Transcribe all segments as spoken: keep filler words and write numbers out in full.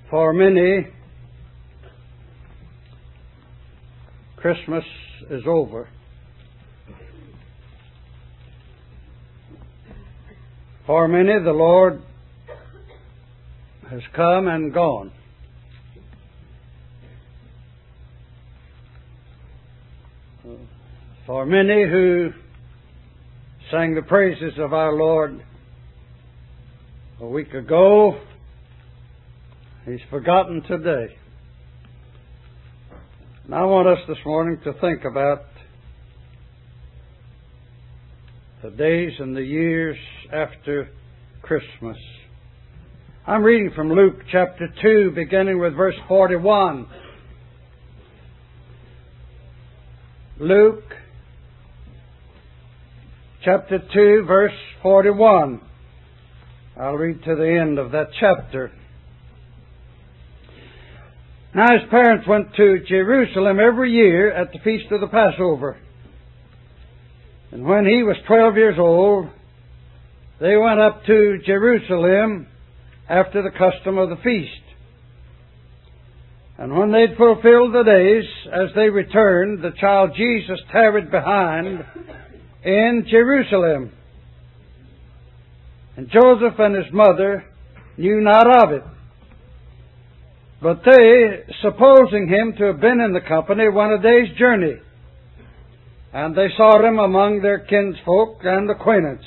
For many, Christmas is over. For many, the Lord has come and gone. For many who sang the praises of our Lord a week ago, He's forgotten today. And I want us this morning to think about the days and the years after Christmas. I'm reading from Luke chapter two, beginning with verse forty-one. Luke chapter two, verse forty-one. I'll read to the end of that chapter. Now his parents went to Jerusalem every year at the feast of the Passover. And when he was twelve years old, they went up to Jerusalem after the custom of the feast. And when they'd fulfilled the days, as they returned, the child Jesus tarried behind in Jerusalem. And Joseph and his mother knew not of it. But they, supposing him to have been in the company, went a day's journey. And they sought him among their kinsfolk and acquaintance.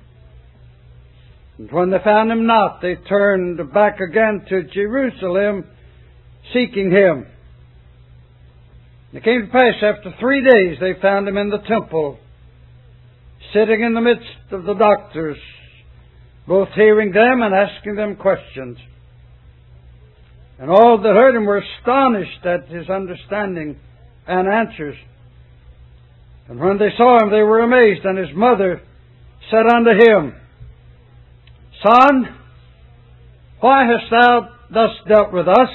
And when they found him not, they turned back again to Jerusalem, seeking him. And it came to pass after three days they found him in the temple, sitting in the midst of the doctors, both hearing them and asking them questions. And all that heard him were astonished at his understanding and answers. And when they saw him, they were amazed. And his mother said unto him, Son, why hast thou thus dealt with us?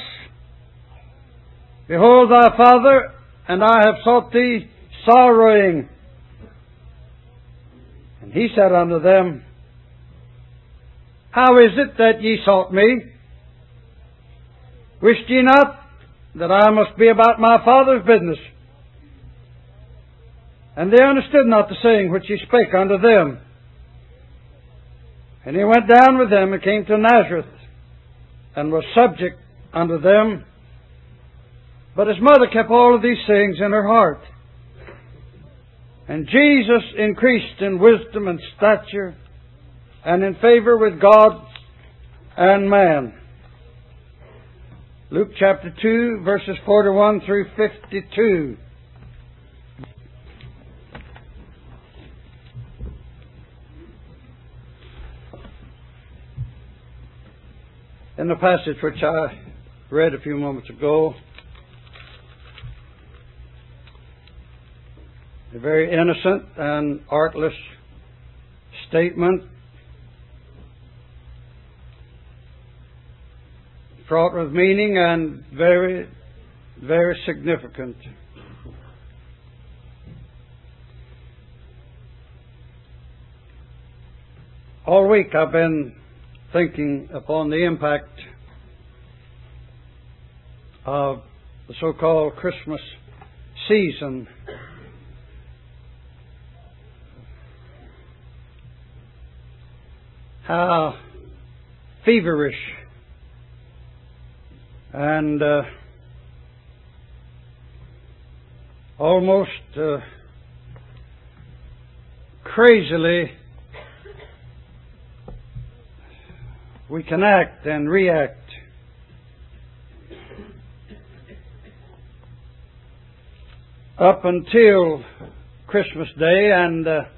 Behold thy father, and I have sought thee sorrowing. And he said unto them, How is it that ye sought me? Wist ye not that I must be about my Father's business? And they understood not the saying which he spake unto them. And he went down with them and came to Nazareth, and was subject unto them. But his mother kept all of these things in her heart. And Jesus increased in wisdom and stature, and in favor with God and man. Luke chapter two, verses forty-one through fifty-two. In the passage which I read a few moments ago, a very innocent and artless statement, fraught with meaning and very, very significant. All week I've been thinking upon the impact of the so-called Christmas season. How feverish and uh, almost uh, crazily we can act and react. Up until Christmas Day, and uh,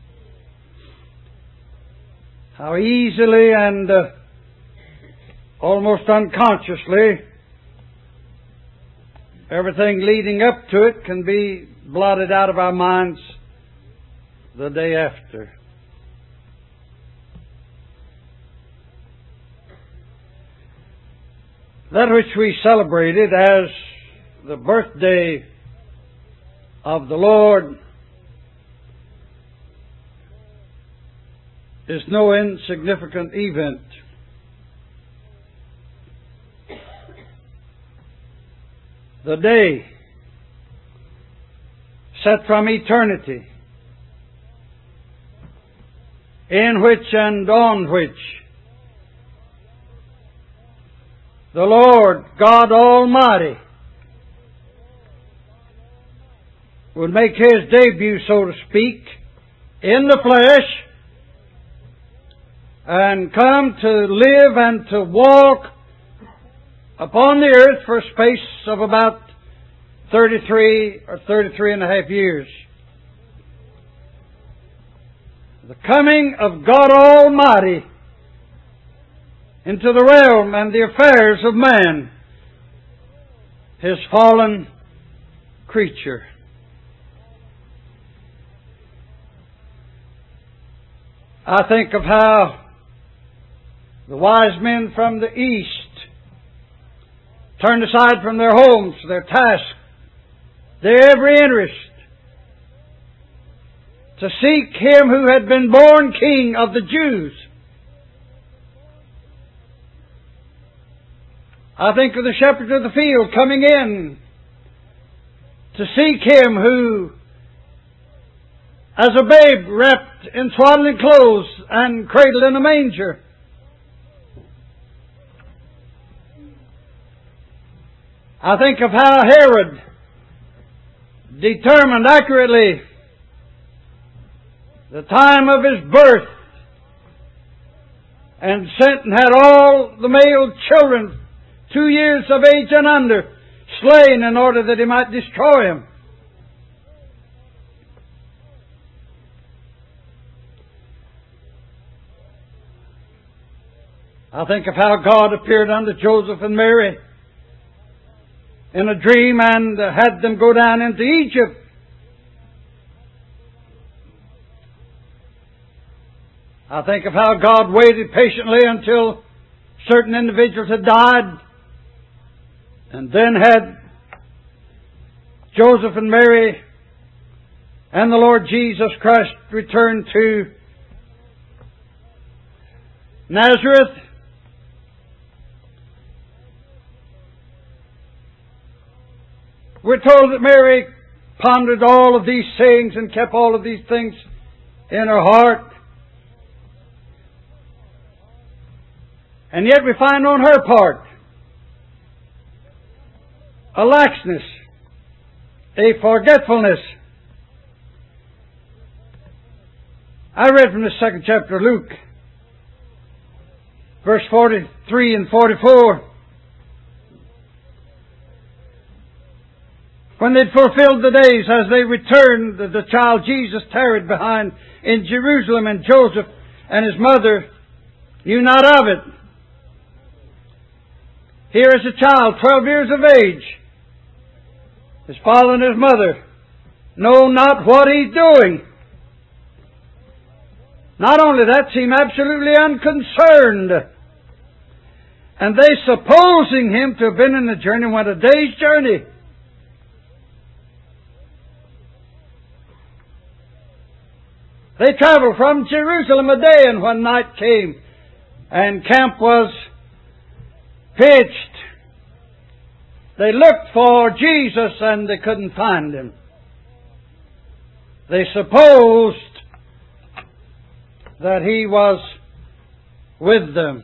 how easily and uh, almost unconsciously everything leading up to it can be blotted out of our minds the day after. That which we celebrated as the birthday of the Lord is no insignificant event. the day set from eternity, in which and on which the Lord God Almighty would make His debut, so to speak, in the flesh, and come to live and to walk upon the earth for a space of about thirty-three or thirty-three and a half years. The coming of God Almighty into the realm and the affairs of man, His fallen creature. I think of how the wise men from the east turned aside from their homes, their tasks, their every interest, to seek Him who had been born King of the Jews. I think of the shepherds of the field coming in to seek Him who, as a babe wrapped in swaddling clothes and cradled in a manger, I think of how Herod determined accurately the time of His birth and sent and had all the male children, two years of age and under, slain in order that he might destroy Him. I think of how God appeared unto Joseph and Mary in a dream and had them go down into Egypt. I think of how God waited patiently until certain individuals had died, and then had Joseph and Mary and the Lord Jesus Christ return to Nazareth. We're told that Mary pondered all of these sayings and kept all of these things in her heart. And yet we find on her part a laxness, a forgetfulness. I read from the second chapter of Luke, verse forty-three and forty-four. When they'd fulfilled the days, as they returned, the child Jesus tarried behind in Jerusalem, and Joseph and his mother knew not of it. Here is a child, twelve years of age. His father and his mother know not what he's doing. Not only that, seem absolutely unconcerned. And they, supposing him to have been in the journey, went a day's journey. They traveled from Jerusalem a day, and when night came and camp was pitched, they looked for Jesus and they couldn't find Him. They supposed that He was with them.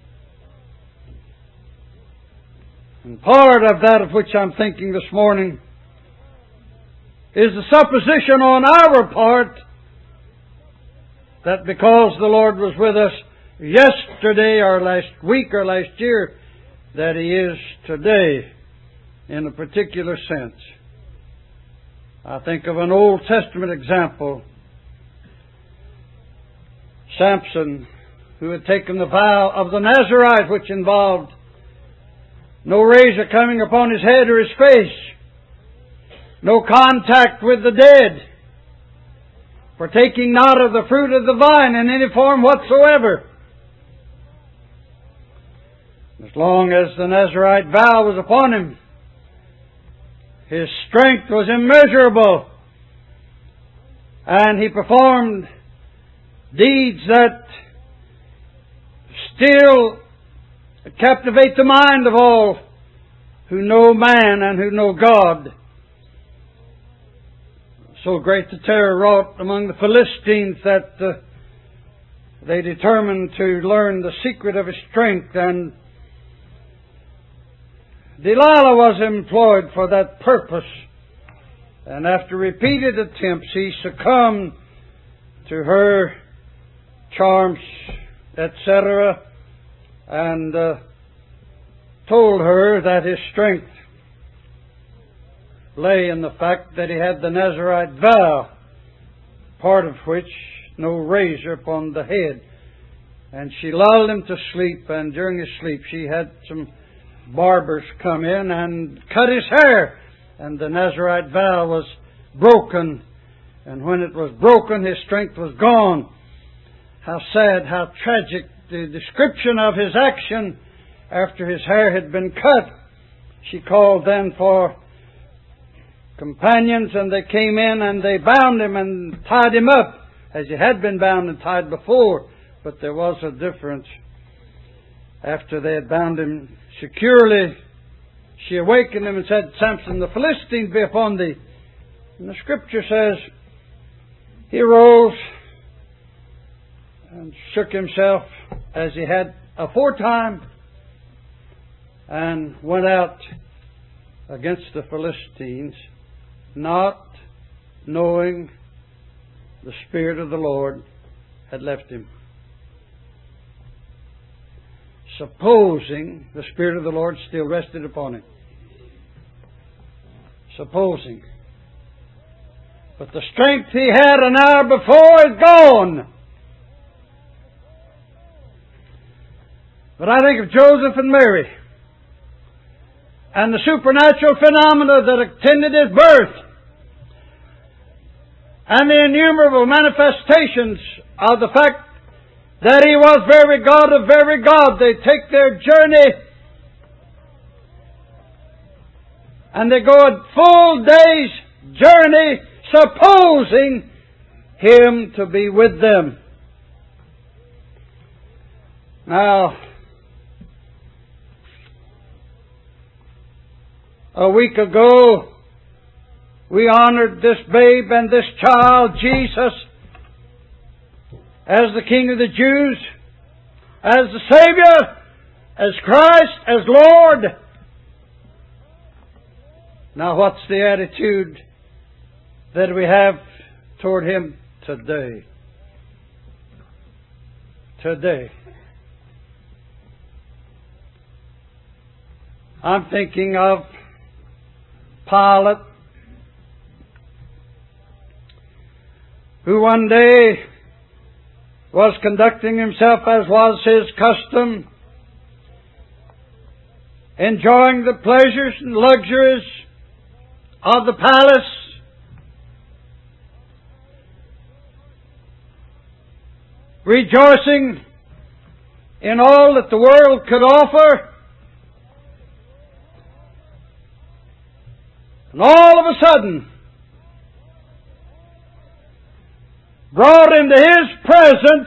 And part of that of which I'm thinking this morning is the supposition on our part that because the Lord was with us yesterday or last week or last year, that He is today in a particular sense. I think of an Old Testament example. Samson, who had taken the vow of the Nazarite, which involved no razor coming upon his head or his face, no contact with the dead, partaking not of the fruit of the vine in any form whatsoever. As long as the Nazarite vow was upon him, his strength was immeasurable, and he performed deeds that still captivate the mind of all who know man and who know God. So great the terror wrought among the Philistines that uh, they determined to learn the secret of his strength, and Delilah was employed for that purpose. And after repeated attempts, he succumbed to her charms, et cetera, and uh, told her that his strength lay in the fact that he had the Nazarite vow, part of which no razor upon the head. And she lulled him to sleep, and during his sleep she had some barbers come in and cut his hair, and the Nazarite vow was broken. And when it was broken, his strength was gone. How sad, how tragic the description of his action after his hair had been cut. She called then for companions, and they came in and they bound him and tied him up as he had been bound and tied before. But there was a difference. After they had bound him securely, she awakened him and said, "Samson, the Philistines be upon thee." And the Scripture says, he rose and shook himself as he had aforetime and went out against the Philistines, not knowing the Spirit of the Lord had left him. Supposing the Spirit of the Lord still rested upon him. Supposing. But the strength he had an hour before is gone. But I think of Joseph and Mary and the supernatural phenomena that attended his birth and the innumerable manifestations of the fact that He was very God of very God. They take their journey and they go a full day's journey supposing Him to be with them. Now, a week ago, we honored this babe and this child, Jesus, as the King of the Jews, as the Savior, as Christ, as Lord. Now, what's the attitude that we have toward Him today? Today. I'm thinking of Pilate, who one day was conducting himself as was his custom, enjoying the pleasures and luxuries of the palace, rejoicing in all that the world could offer. And all of a sudden, brought into His presence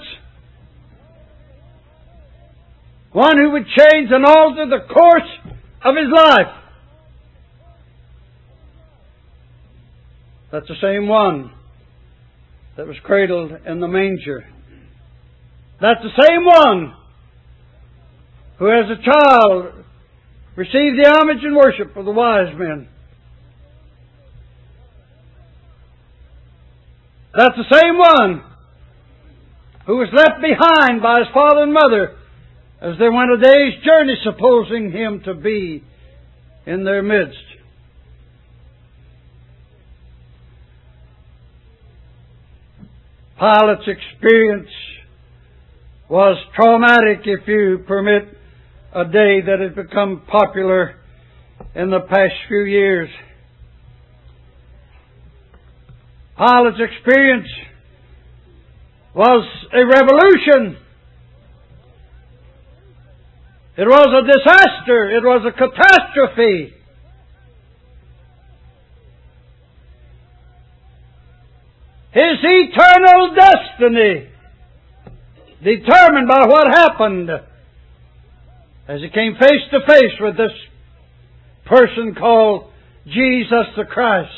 one who would change and alter the course of his life. That's the same one that was cradled in the manger. That's the same one who as a child received the homage and worship of the wise men. That's the same one who was left behind by his father and mother as they went a day's journey, supposing Him to be in their midst. Pilate's experience was traumatic, if you permit a day that has become popular in the past few years. Pilate's experience was a revolution. It was a disaster. It was a catastrophe. His eternal destiny determined by what happened as he came face to face with this person called Jesus the Christ.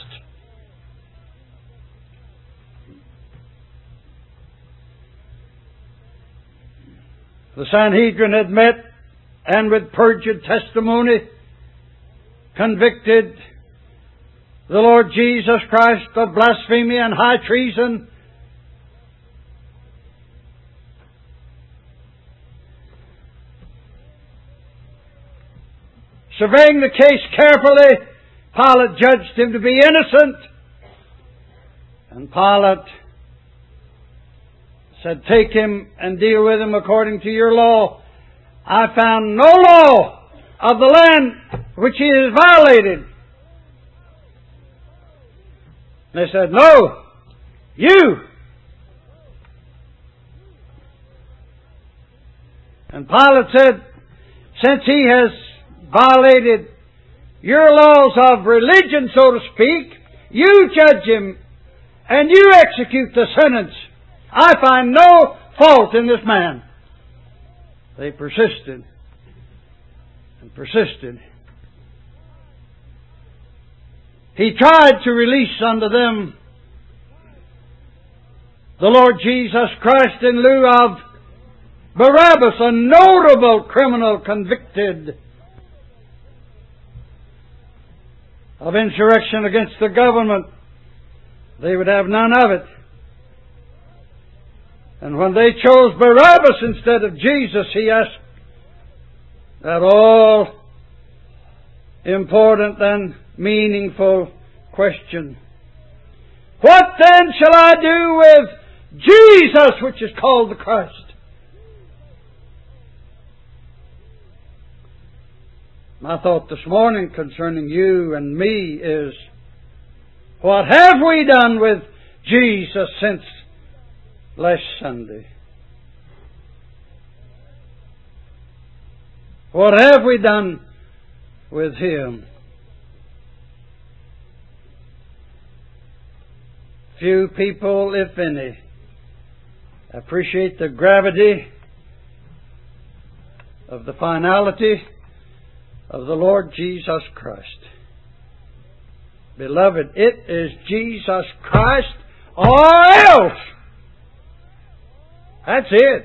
The Sanhedrin had met and with perjured testimony convicted the Lord Jesus Christ of blasphemy and high treason. Surveying the case carefully, Pilate judged him to be innocent. And Pilate said, "Take him and deal with him according to your law. I found no law of the land which he has violated." They said, "No, you." And Pilate said, "Since he has violated your laws of religion, so to speak, you judge him and you execute the sentence. I find no fault in this man." They persisted and persisted. He tried to release unto them the Lord Jesus Christ in lieu of Barabbas, a notable criminal convicted of insurrection against the government. They would have none of it. And when they chose Barabbas instead of Jesus, he asked that all important and meaningful question: "What then shall I do with Jesus, which is called the Christ?" My thought this morning concerning you and me is, what have we done with Jesus since last Sunday? What have we done with Him? Few people, if any, appreciate the gravity of the finality of the Lord Jesus Christ. Beloved, it is Jesus Christ or else. That's it.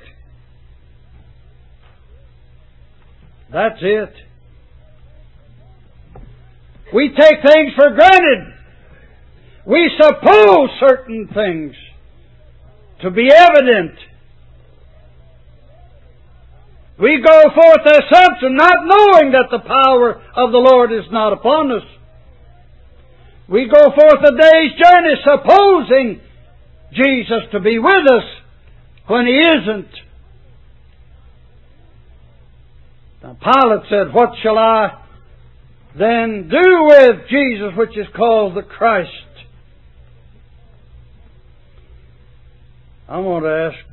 That's it. We take things for granted. We suppose certain things to be evident. We go forth assumption, not knowing that the power of the Lord is not upon us. We go forth a day's journey supposing Jesus to be with us when He isn't. Now Pilate said, "What shall I then do with Jesus, which is called the Christ?" I want to ask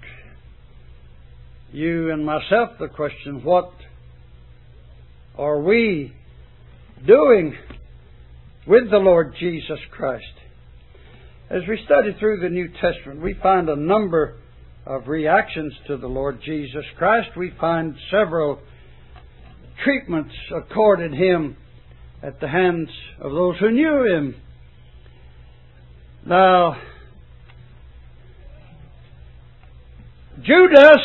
you and myself the question, what are we doing with the Lord Jesus Christ? As we study through the New Testament, we find a number of reactions to the Lord Jesus Christ. We find several treatments accorded Him at the hands of those who knew Him. Now, Judas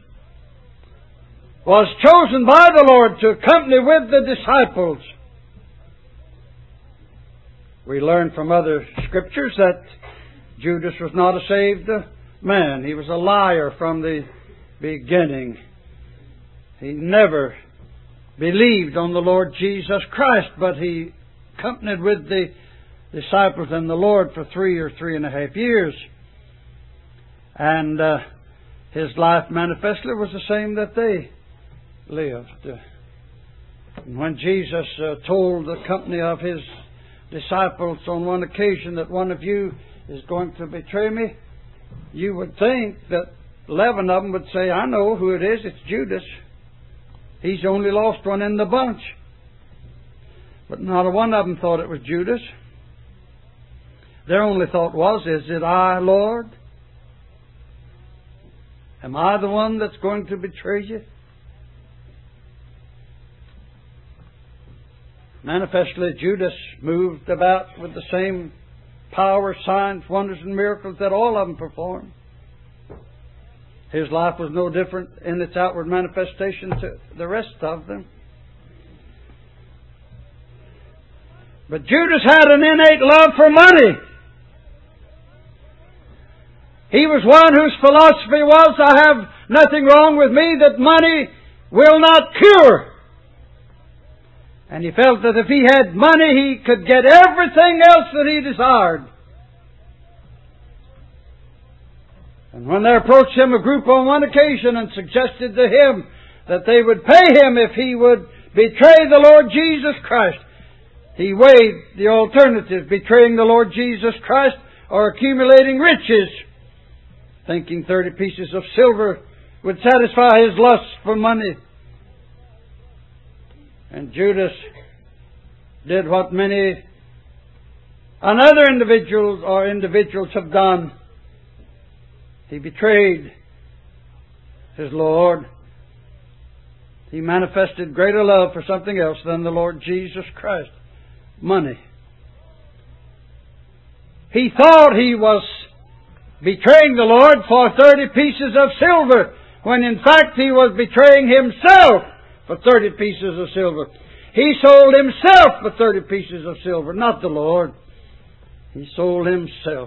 was chosen by the Lord to accompany with the disciples. We learn from other scriptures that Judas was not a saved man. He was a liar from the beginning. He never believed on the Lord Jesus Christ, but he accompanied with the disciples and the Lord for three or three and a half years. And uh, his life manifestly was the same that they lived. And when Jesus uh, told the company of His disciples on one occasion that one of you is going to betray me, you would think that eleven of them would say, "I know who it is, it's Judas. He's the only lost one in the bunch." But not a one of them thought it was Judas. Their only thought was, "Is it I, Lord? Am I the one that's going to betray you?" Manifestly, Judas moved about with the same power, signs, wonders, and miracles that all of them performed. His life was no different in its outward manifestation to the rest of them. But Judas had an innate love for money. He was one whose philosophy was, I have nothing wrong with me that money will not cure. And he felt that if he had money, he could get everything else that he desired. And when they approached him, a group on one occasion, and suggested to him that they would pay him if he would betray the Lord Jesus Christ, he weighed the alternative, betraying the Lord Jesus Christ or accumulating riches, thinking thirty pieces of silver would satisfy his lust for money. And Judas did what many another individuals or individuals have done. He betrayed his Lord. He manifested greater love for something else than the Lord Jesus Christ. Money. He thought he was betraying the Lord for thirty pieces of silver, when in fact he was betraying himself for thirty pieces of silver. He sold himself for thirty pieces of silver, not the Lord. He sold himself.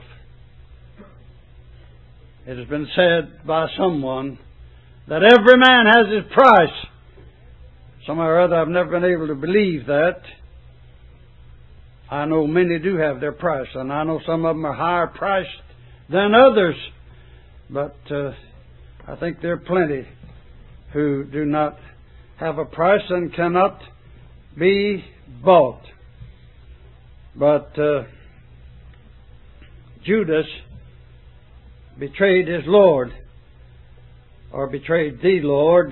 It has been said by someone that every man has his price. Somehow or other I've never been able to believe that. I know many do have their price, and I know some of them are higher priced than others. But uh, I think there are plenty who do not have a price and cannot be bought. But uh, Judas betrayed his Lord, or betrayed the Lord,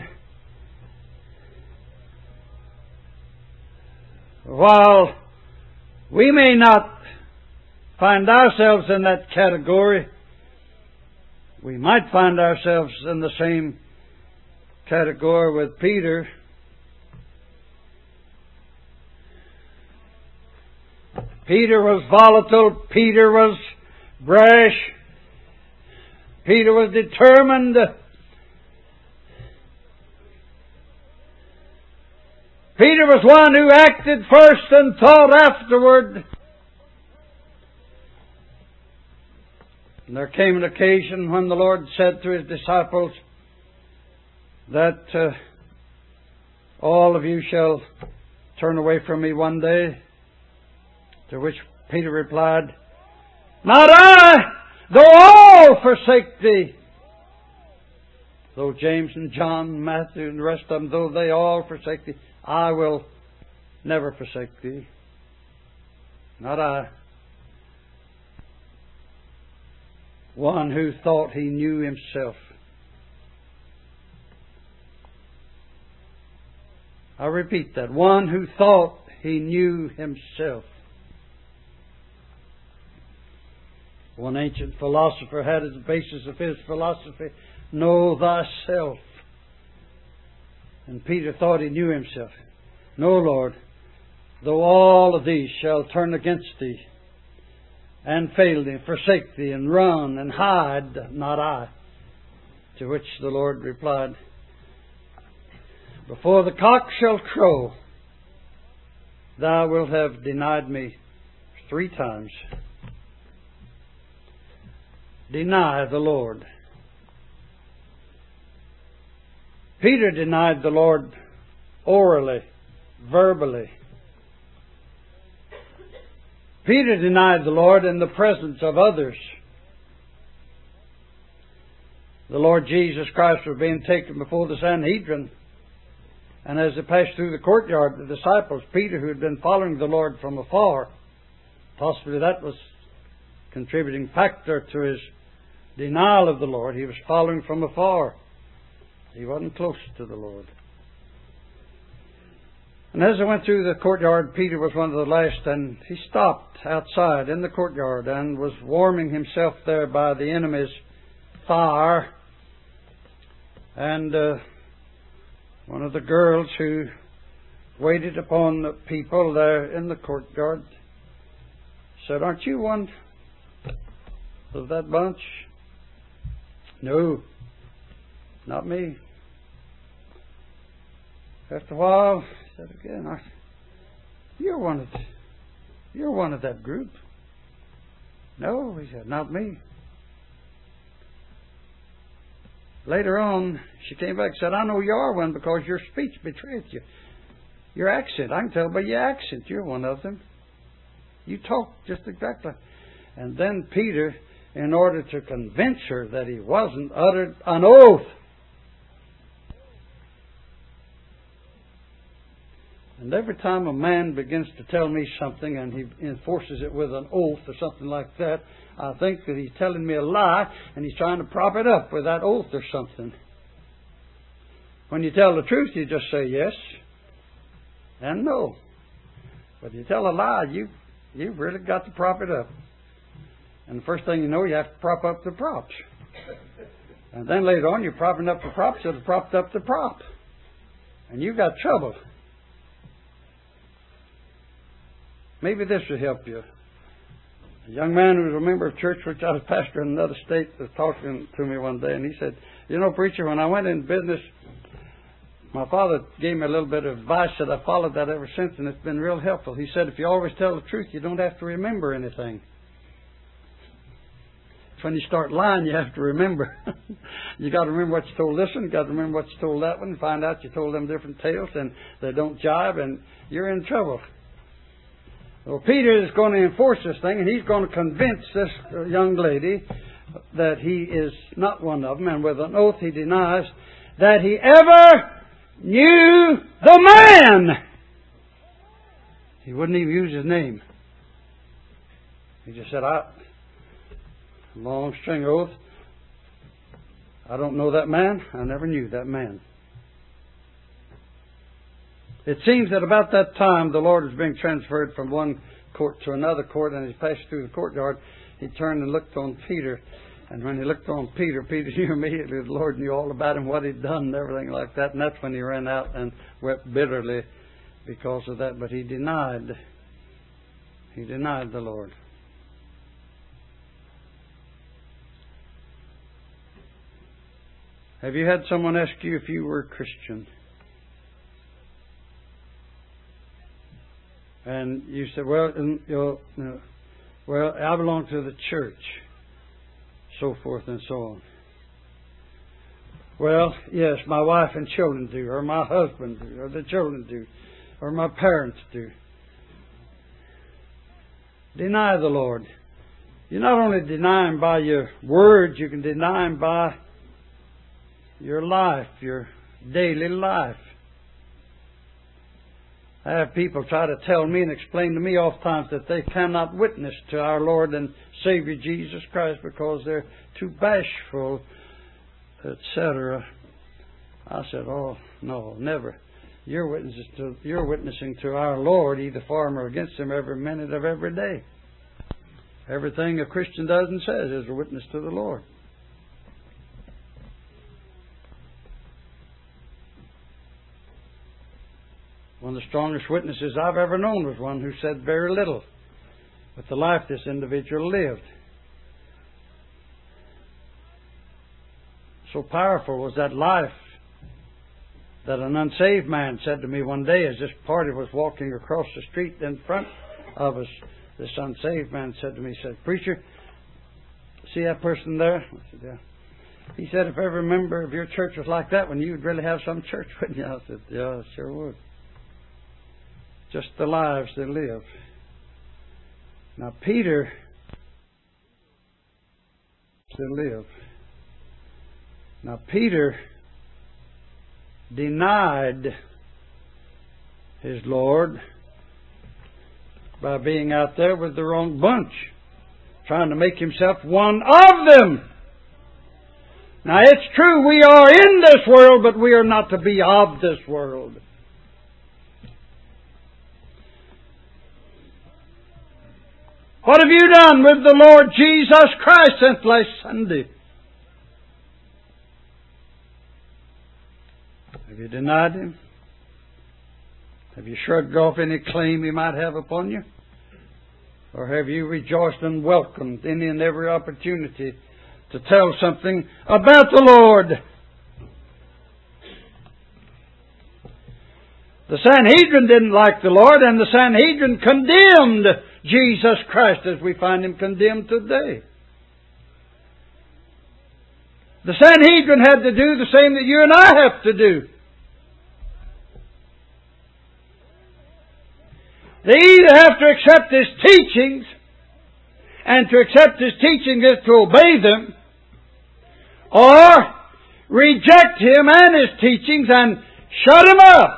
while we may not find ourselves in that category. We might find ourselves in the same category with Peter. Peter was volatile. Peter was brash. Peter was determined. Peter was one who acted first and thought afterward. And there came an occasion when the Lord said to His disciples that uh, all of you shall turn away from me one day. To which Peter replied, not I, though all forsake thee. Though James and John, Matthew and the rest of them, though they all forsake thee, I will never forsake thee. Not I. One who thought he knew himself. I repeat that. One who thought he knew himself. One ancient philosopher had as the basis of his philosophy, know thyself. And Peter thought he knew himself. No, Lord, though all of these shall turn against thee, and fail thee, forsake thee, and run, and hide, not I. To which the Lord replied, before the cock shall crow, thou wilt have denied me three times. Deny the Lord. Peter denied the Lord orally, verbally. Peter denied the Lord in the presence of others. The Lord Jesus Christ was being taken before the Sanhedrin. And as they passed through the courtyard, the disciples, Peter, who had been following the Lord from afar, possibly that was a contributing factor to his denial of the Lord. He was following from afar. He wasn't close to the Lord. And as I went through the courtyard, Peter was one of the last, and he stopped outside in the courtyard and was warming himself there by the enemy's fire. And uh, one of the girls who waited upon the people there in the courtyard. Said, "Aren't you one of that bunch?" "No, not me." After a while, he said again, "You're one of the, you're one of that group." "No," he said, "not me." Later on, she came back and said, "I know you are one because your speech betrays you. Your accent, I can tell by your accent, you're one of them. You talk just exactly." And then Peter, in order to convince her that he wasn't, uttered an oath. And every time a man begins to tell me something and he enforces it with an oath or something like that, I think that he's telling me a lie and he's trying to prop it up with that oath or something. When you tell the truth, you just say yes and no. But you tell a lie, you, you've really got to prop it up. And the first thing you know, you have to prop up the props. And then later on, you're propping up the props that have propped up the prop. And you've got trouble. Maybe this will help you. A young man who was a member of church, which I was pastor in another state, was talking to me one day, and he said, "You know, preacher, when I went in business, my father gave me a little bit of advice that I followed that ever since, and it's been real helpful. He said, if you always tell the truth, you don't have to remember anything. It's when you start lying, you have to remember. You got to remember what you told this one, you got to remember what you told that one, and find out you told them different tales, and they don't jive, and you're in trouble." Well, Peter is going to enforce this thing, and he's going to convince this young lady that he is not one of them, and with an oath he denies that he ever knew the man. He wouldn't even use his name. He just said, "I, long string oath, I don't know that man. I never knew that man." It seems that about that time the Lord was being transferred from one court to another court, and as he passed through the courtyard, he turned and looked on Peter. And when he looked on Peter, Peter knew immediately the Lord knew all about him, what he'd done and everything like that. And that's when he ran out and wept bitterly because of that. But he denied. He denied the Lord. Have you had someone ask you if you were a Christian? And you said, "Well, you know, well, I belong to the church," so forth and so on. "Well, yes, my wife and children do, or my husband do, or the children do, or my parents do." Deny the Lord. You not only deny Him by your words, you can deny Him by your life, your daily life. I have people try to tell me and explain to me oftentimes that they cannot witness to our Lord and Savior Jesus Christ because they're too bashful, et cetera. I said, "Oh, no, never. You're witnesses to, you're witnessing to our Lord, either for Him or against Him, every minute of every day. Everything a Christian does and says is a witness to the Lord." One of the strongest witnesses I've ever known was one who said very little, but the life this individual lived. So powerful was that life that an unsaved man said to me one day as this party was walking across the street in front of us. This unsaved man said to me, he said, "Preacher, see that person there?" I said, "Yeah." He said, "If every member of your church was like that one, you'd really have some church, wouldn't you?" I said, "Yeah, I sure would." Just the lives they live. Now, Peter to live. Now, Peter denied his Lord by being out there with the wrong bunch, trying to make himself one of them. Now, it's true we are in this world, but we are not to be of this world. What have you done with the Lord Jesus Christ since last Sunday? Have you denied Him? Have you shrugged off any claim he might have upon you? Or have you rejoiced and welcomed any and every opportunity to tell something about the Lord? The Sanhedrin didn't like the Lord, and the Sanhedrin condemned Jesus Christ as we find Him condemned today. The Sanhedrin had to do the same that you and I have to do. They either have to accept His teachings, and to accept His teachings is to obey them, or reject Him and His teachings and shut Him up.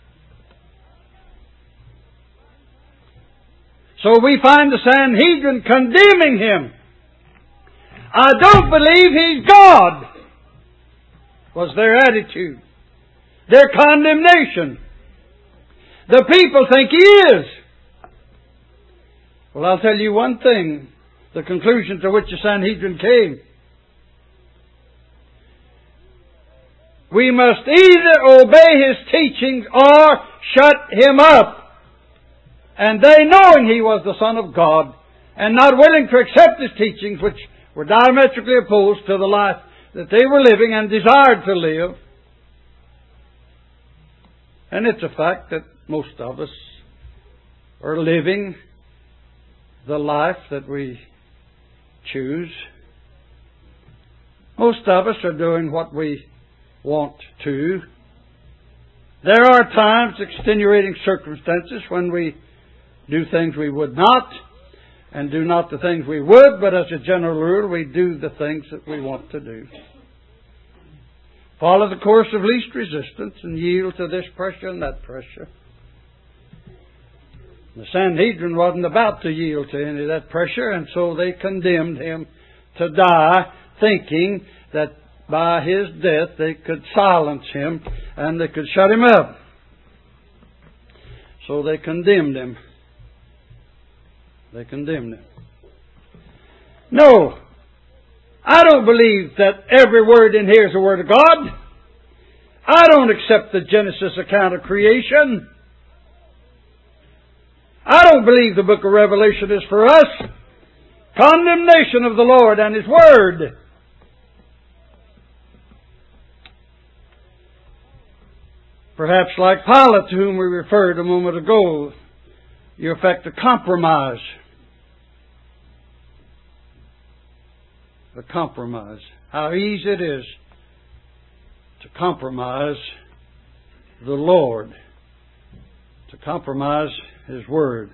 So we find the Sanhedrin condemning Him. I don't believe He's God, was their attitude, their condemnation. The people think He is. Well, I'll tell you one thing, the conclusion to which the Sanhedrin came. We must either obey His teachings or shut Him up. And they, knowing He was the Son of God, and not willing to accept His teachings, which were diametrically opposed to the life that they were living and desired to live. And it's a fact that most of us are living the life that we choose. Most of us are doing what we want to. There are times, extenuating circumstances, when we do things we would not, and do not the things we would, but as a general rule, we do the things that we want to do. Follow the course of least resistance and yield to this pressure and that pressure. The Sanhedrin wasn't about to yield to any of that pressure, and so they condemned Him to die, thinking that by His death they could silence Him and they could shut Him up. So they condemned Him. They condemned Him. No, I don't believe that every word in here is the Word of God. I don't accept the Genesis account of creation. I don't believe the book of Revelation is for us. Condemnation of the Lord and His Word. Perhaps like Pilate, to whom we referred a moment ago, you affect a compromise. A compromise. How easy it is to compromise the Lord, to compromise His Word.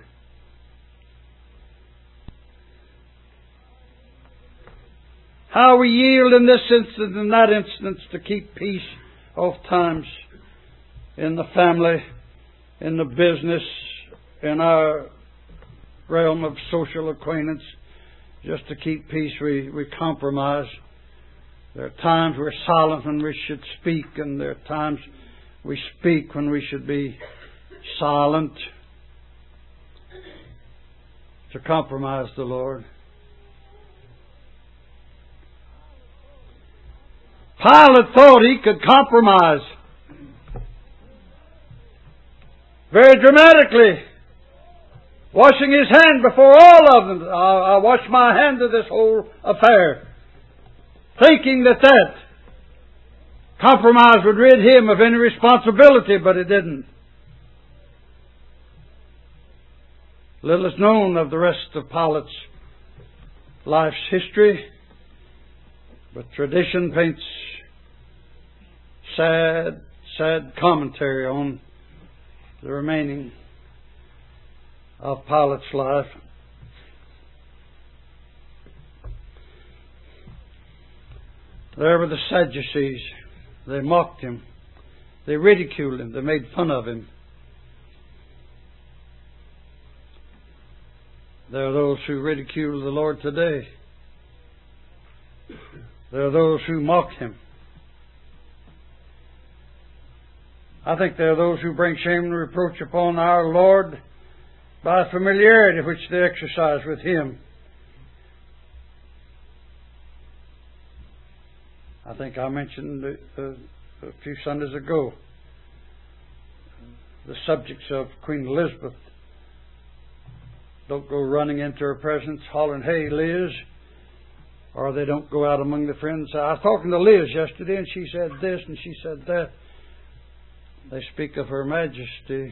How we yield in this instance and that instance to keep peace oft times in the family, in the business, in our realm of social acquaintance. Just to keep peace, we, we compromise. There are times we're silent when we should speak, and there are times we speak when we should be silent. To compromise the Lord. Pilate thought he could compromise very dramatically, washing his hand before all of them. I'll, I'll wash my hand of this whole affair, thinking that that compromise would rid him of any responsibility, but it didn't. Little is known of the rest of Pilate's life's history, but tradition paints sad, sad commentary on the remaining of Pilate's life. There were the Sadducees. They mocked Him. They ridiculed Him. They made fun of Him. There are those who ridicule the Lord today. There are those who mock Him. I think there are those who bring shame and reproach upon our Lord by familiarity which they exercise with Him. I think I mentioned a, a, a few Sundays ago the subjects of Queen Elizabeth don't go running into her presence hollering, "Hey, Liz," or they don't go out among the friends. I was talking to Liz yesterday and she said this and she said that. They speak of Her Majesty.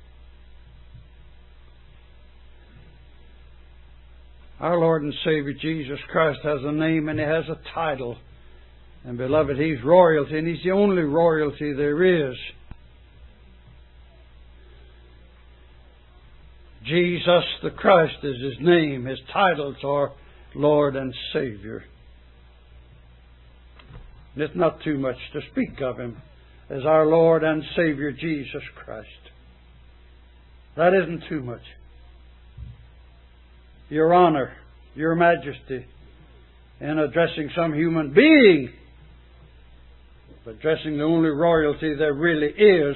Our Lord and Savior Jesus Christ has a name and He has a title. And beloved, He's royalty, and He's the only royalty there is. Jesus the Christ is His name. His titles are Lord and Savior. And it's not too much to speak of Him as our Lord and Savior Jesus Christ. That isn't too much. Your honor, Your Majesty, in addressing some human being, but addressing the only royalty there really is.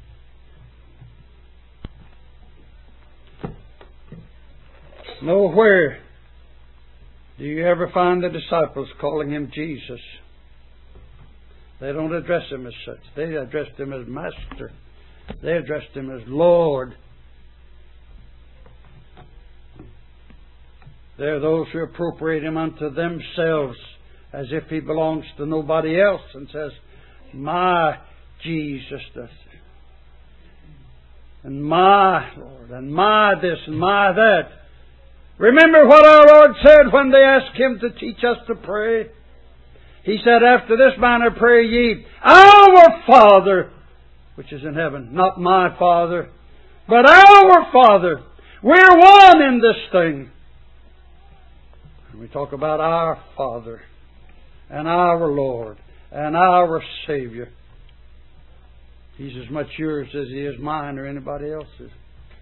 Nowhere do you ever find the disciples calling Him Jesus. They don't address Him as such. They addressed Him as Master. They addressed Him as Lord. There are those who appropriate Him unto themselves as if He belongs to nobody else and says, "My Jesus does it. And my Lord, and my this, and my that." Remember what our Lord said when they asked Him to teach us to pray? He said, "After this manner pray ye, Our Father, which is in heaven." Not my Father, but our Father. We're one in this thing. We talk about our Father and our Lord and our Savior. He's as much yours as He is mine or anybody else's.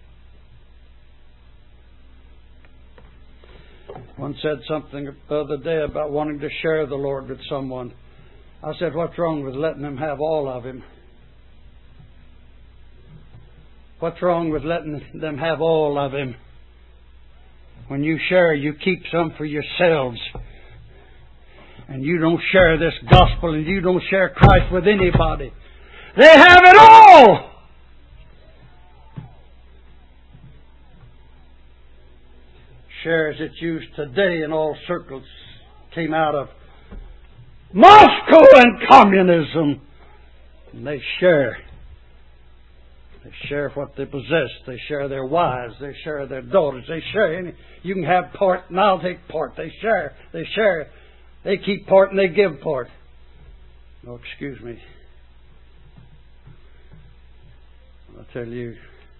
One said something the other day about wanting to share the Lord with someone. I said, what's wrong with letting them have all of Him? What's wrong with letting them have all of Him? When you share, you keep some for yourselves. And you don't share this gospel and you don't share Christ with anybody. They have it all! Share as it's used today in all circles came out of Moscow and communism. And they share. They share what they possess. They share their wives. They share their daughters. They share any. You can have part and I'll take part. They share. They share. They keep part and they give part. Oh, excuse me. I'll tell you,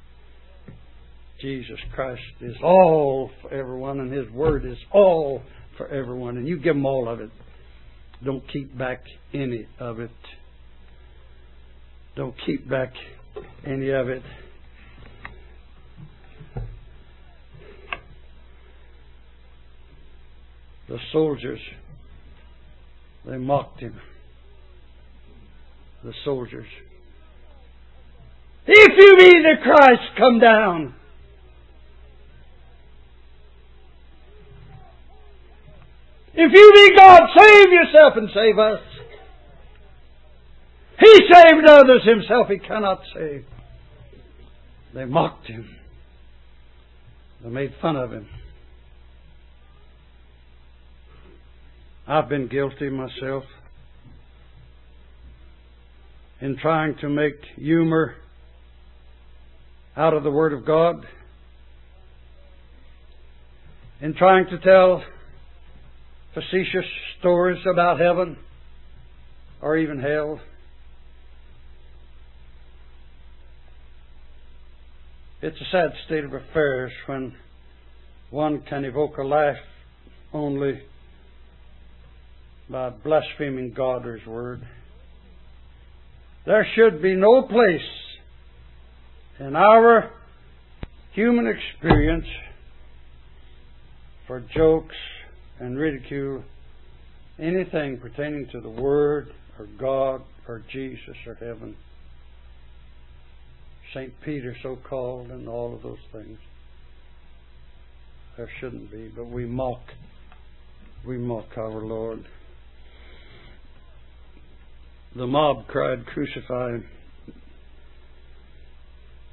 Jesus Christ is all for everyone and His Word is all for everyone. And you give them all of it. Don't keep back any of it. Don't keep back any of it. The soldiers, they mocked Him. The soldiers. If you be the Christ, come down. If you be God, save yourself and save us. He saved others, Himself He cannot save. They mocked Him. They made fun of Him. I've been guilty myself in trying to make humor out of the Word of God, in trying to tell facetious stories about heaven or even hell. It's a sad state of affairs when one can evoke a laugh only by blaspheming God or His Word. There should be no place in our human experience for jokes and ridicule, anything pertaining to the Word or God or Jesus or heaven. Saint Peter so-called and all of those things. There shouldn't be, but we mock. We mock our Lord. The mob cried, "Crucify Him."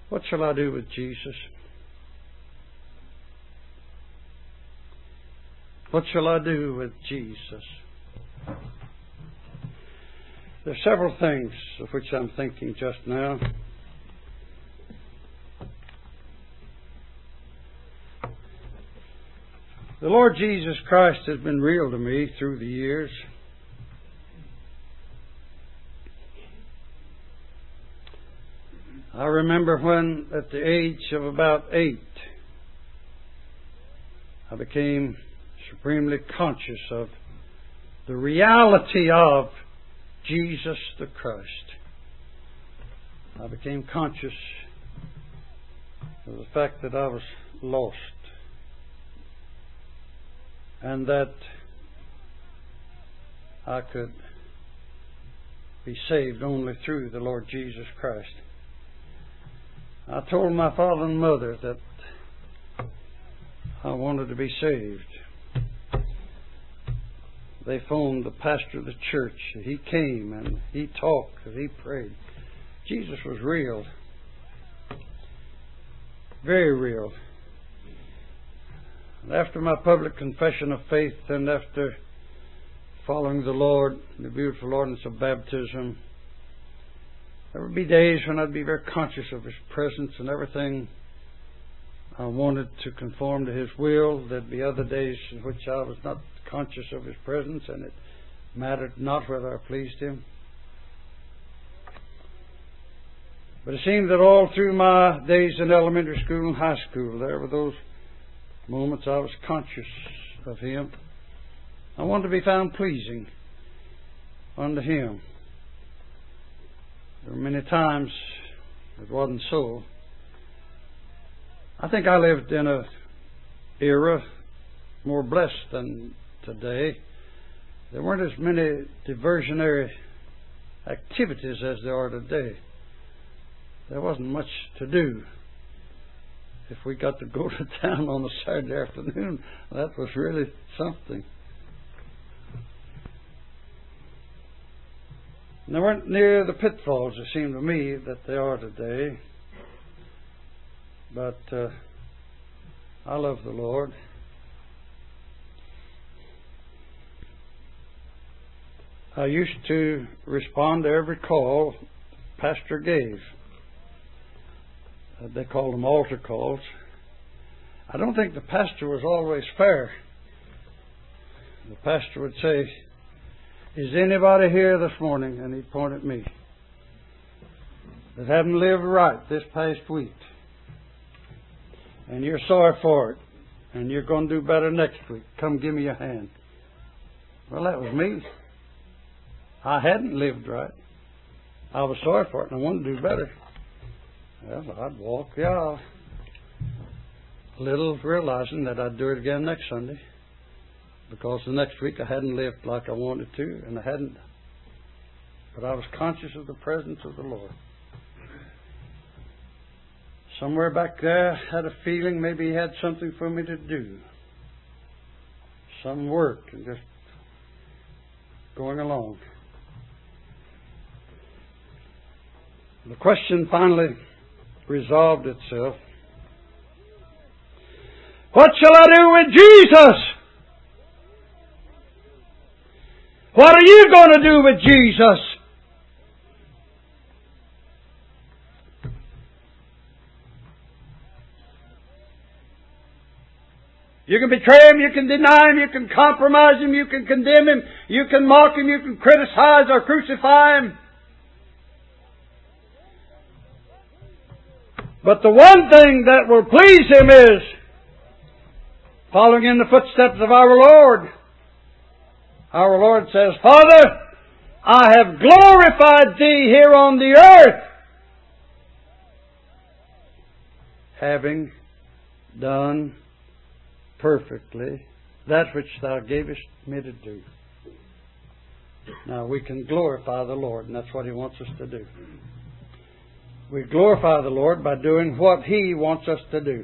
What shall I do with Jesus? What shall I do with Jesus? There are several things of which I'm thinking just now. The Lord Jesus Christ has been real to me through the years. I remember when, at the age of about eight, I became supremely conscious of the reality of Jesus the Christ. I became conscious of the fact that I was lost and that I could be saved only through the Lord Jesus Christ. I told my father and mother that I wanted to be saved. They phoned the pastor of the church. He came and he talked and he prayed. Jesus was real. Very real. And after my public confession of faith and after following the Lord, the beautiful ordinance of baptism, there would be days when I'd be very conscious of His presence and everything. I wanted to conform to His will. There'd be other days in which I was not conscious of His presence, and it mattered not whether I pleased Him. But it seemed that all through my days in elementary school and high school, there were those moments I was conscious of Him. I wanted to be found pleasing unto Him. There were many times it wasn't so. I think I lived in an era more blessed than today. There weren't as many diversionary activities as there are today. There wasn't much to do. If we got to go to town on a Saturday afternoon, that was really something. And they weren't near the pitfalls, it seemed to me, that they are today. But uh, I love the Lord. I used to respond to every call the pastor gave. Uh, they called them altar calls. I don't think the pastor was always fair. The pastor would say, "Is anybody here this morning?" And he'd point at me, "that haven't lived right this past week. And you're sorry for it. And you're going to do better next week. Come give me a hand." Well, that was me. I hadn't lived right. I was sorry for it and I wanted to do better. Well, I'd walk the aisle, little realizing that I'd do it again next Sunday, because the next week I hadn't lived like I wanted to, and I hadn't. But I was conscious of the presence of the Lord. Somewhere back there, I had a feeling maybe He had something for me to do. Some work, and just going along. The question finally resolved itself. What shall I do with Jesus? What are you going to do with Jesus? You can betray Him, you can deny Him, you can compromise Him, you can condemn Him, you can mock Him, you can criticize or crucify Him. But the one thing that will please Him is following in the footsteps of our Lord. Our Lord says, "Father, I have glorified Thee here on the earth, having done perfectly that which Thou gavest me to do." Now we can glorify the Lord, and that's what He wants us to do. We glorify the Lord by doing what He wants us to do.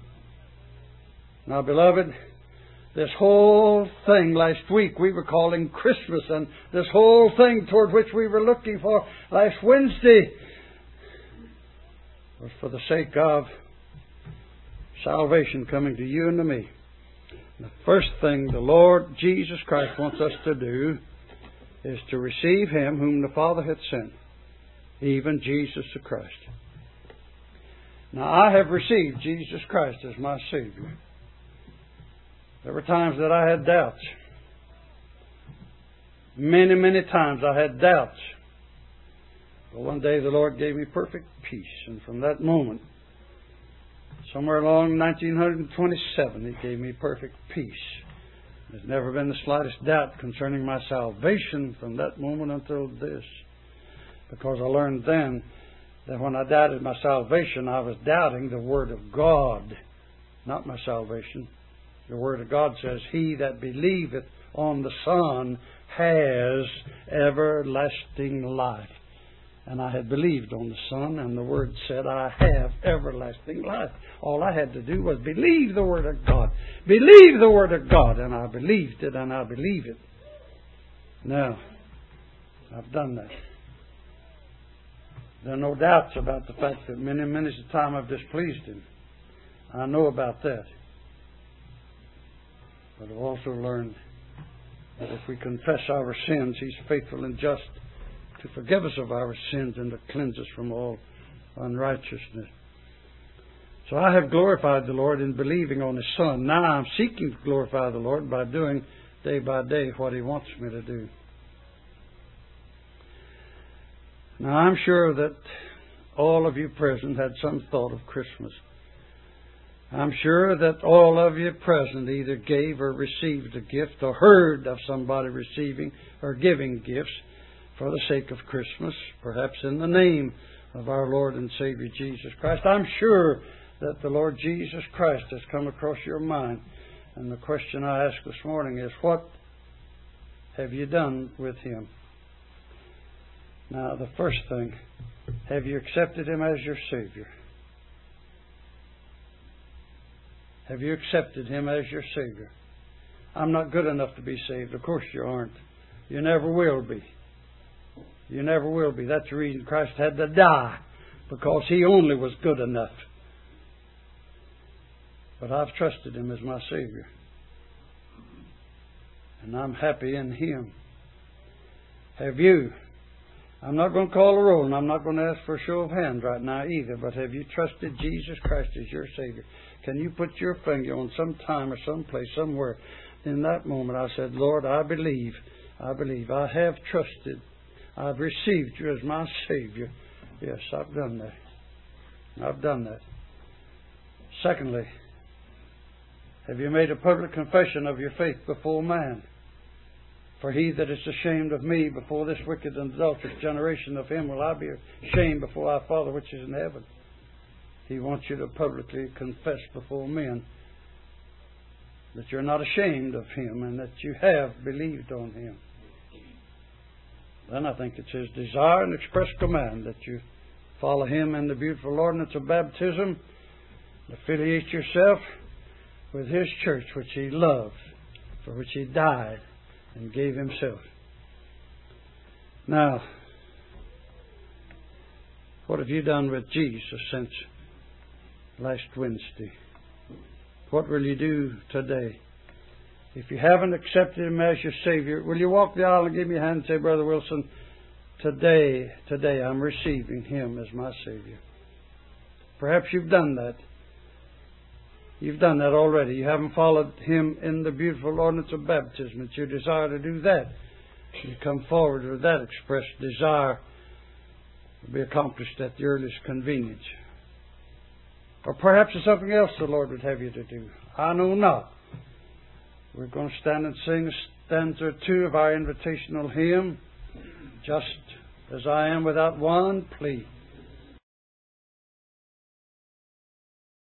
Now, beloved, this whole thing last week we were calling Christmas, and this whole thing toward which we were looking for last Wednesday was for the sake of salvation coming to you and to me. The first thing the Lord Jesus Christ wants us to do is to receive Him whom the Father hath sent, even Jesus the Christ. Now, I have received Jesus Christ as my Savior. There were times that I had doubts. Many, many times I had doubts. But one day the Lord gave me perfect peace. And from that moment, somewhere along nineteen twenty-seven, He gave me perfect peace. There's never been the slightest doubt concerning my salvation from that moment until this. Because I learned then that when I doubted my salvation, I was doubting the Word of God, not my salvation. The Word of God says, He that believeth on the Son has everlasting life. And I had believed on the Son, and the Word said, I have everlasting life. All I had to do was believe the Word of God. Believe the Word of God. And I believed it, and I believe it. Now, I've done that. There are no doubts about the fact that many, many a time I've displeased Him. I know about that. But I've also learned that if we confess our sins, He's faithful and just to forgive us of our sins and to cleanse us from all unrighteousness. So I have glorified the Lord in believing on His Son. Now I'm seeking to glorify the Lord by doing day by day what He wants me to do. Now I'm sure that all of you present had some thought of Christmas. I'm sure that all of you present either gave or received a gift or heard of somebody receiving or giving gifts for the sake of Christmas, perhaps in the name of our Lord and Savior Jesus Christ. I'm sure that the Lord Jesus Christ has come across your mind. And the question I ask this morning is, what have you done with Him? Now, the first thing, have you accepted Him as your Savior? Have you accepted Him as your Savior? I'm not good enough to be saved. Of course you aren't. You never will be. You never will be. That's the reason Christ had to die, because He only was good enough. But I've trusted Him as my Savior. And I'm happy in Him. Have you? I'm not going to call a roll, and I'm not going to ask for a show of hands right now either, but have you trusted Jesus Christ as your Savior? Can you put your finger on some time or some place, somewhere? In that moment I said, Lord, I believe. I believe. I have trusted. I've received You as my Savior. Yes, I've done that. I've done that. Secondly, have you made a public confession of your faith before man? For he that is ashamed of me before this wicked and adulterous generation, of him will I be ashamed before our Father which is in heaven. He wants you to publicly confess before men that you're not ashamed of Him and that you have believed on Him. Then I think it's His desire and express command that you follow Him in the beautiful ordinance of baptism, affiliate yourself with His church, which He loved, for which He died and gave Himself. Now, what have you done with Jesus since last Wednesday? What will you do today? If you haven't accepted Him as your Savior, will you walk the aisle and give me a hand and say, Brother Wilson, today, today I'm receiving Him as my Savior. Perhaps you've done that. You've done that already. You haven't followed Him in the beautiful ordinance of baptism. It's your desire to do that. You come forward with that expressed desire to be accomplished at the earliest convenience. Or perhaps it's something else the Lord would have you to do. I know not. We're going to stand and sing stanza or two of our invitational hymn, Just as I Am Without One Plea.